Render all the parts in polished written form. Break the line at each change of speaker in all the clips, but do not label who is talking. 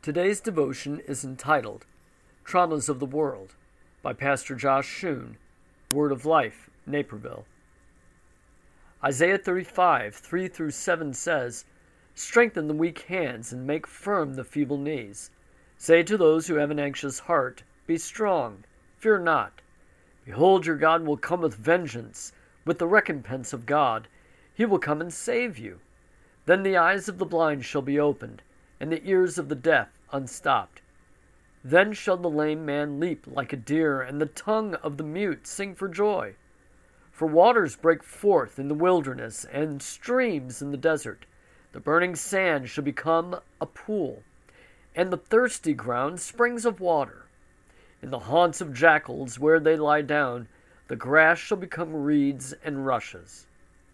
Today's devotion is entitled Traumas of the World by Pastor Josh Schoon, Word of Life, Naperville. Isaiah 35, 3-7 says, "Strengthen the weak hands and make firm the feeble knees. Say to those who have an anxious heart, Be strong, fear not. Behold, your God will come with vengeance, with the recompense of God. He will come and save you. Then the eyes of the blind shall be opened, and the ears of the deaf unstopped. Then shall the lame man leap like a deer, and the tongue of the mute sing for joy. For waters break forth in the wilderness, and streams in the desert. The burning sand shall become a pool, and the thirsty ground springs of water. In the haunts of jackals where they lie down, the grass shall become reeds and rushes."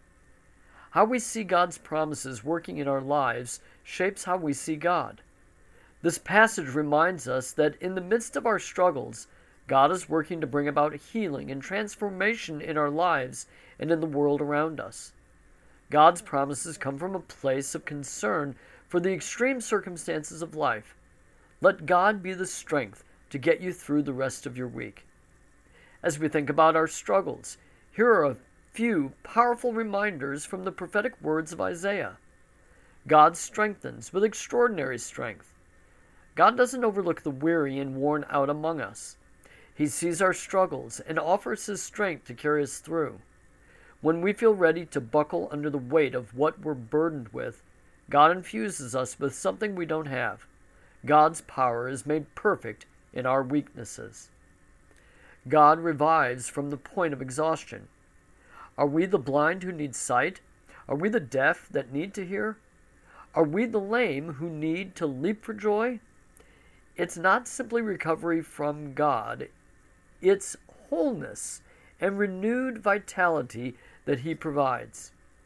How we see God's promises working in our lives shapes how we see God. This passage reminds us that in the midst of our struggles, God is working to bring about healing and transformation in our lives and in the world around us. God's promises come from a place of concern for the extreme circumstances of life. Let God be the strength to get you through the rest of your week. As we think about our struggles, here are a few powerful reminders from the prophetic words of Isaiah. God strengthens with extraordinary strength. God doesn't overlook the weary and worn out among us. He sees our struggles and offers His strength to carry us through. When we feel ready to buckle under the weight of what we're burdened with, God infuses us with something we don't have. God's power is made perfect in our weaknesses. God revives from the point of exhaustion. Are we the blind who need sight? Are we the deaf that need to hear? Are we the lame who need to leap for joy? It's not simply recovery from God. It's wholeness and renewed vitality that He provides.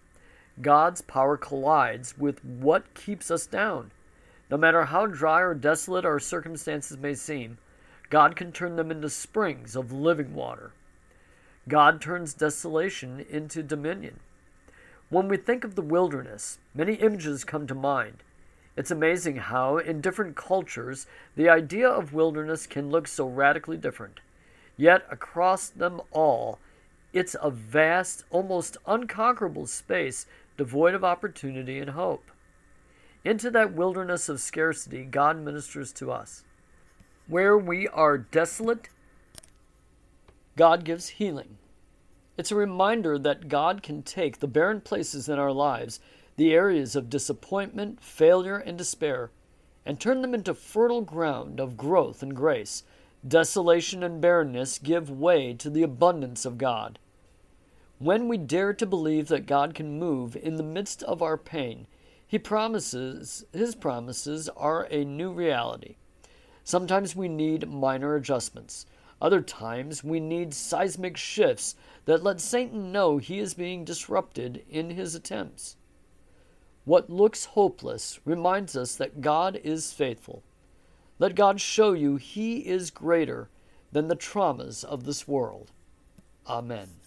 God's power collides with what keeps us down. No matter how dry or desolate our circumstances may seem, God can turn them into springs of living water. God turns desolation into dominion. When we think of the wilderness, many images come to mind. It's amazing how, in different cultures, the idea of wilderness can look so radically different. Yet, across them all, it's a vast, almost unconquerable space devoid of opportunity and hope. Into that wilderness of scarcity, God ministers to us. Where we are desolate, God gives healing. It's a reminder that God can take the barren places in our lives, the areas of disappointment, failure, and despair, and turn them into fertile ground of growth and grace. Desolation and barrenness give way to the abundance of God. When we dare to believe that God can move in the midst of our pain, His promises are a new reality. Sometimes we need minor adjustments. Other times we need seismic shifts that let Satan know he is being disrupted in his attempts. What looks hopeless reminds us that God is faithful. Let God show you He is greater than the traumas of this world. Amen.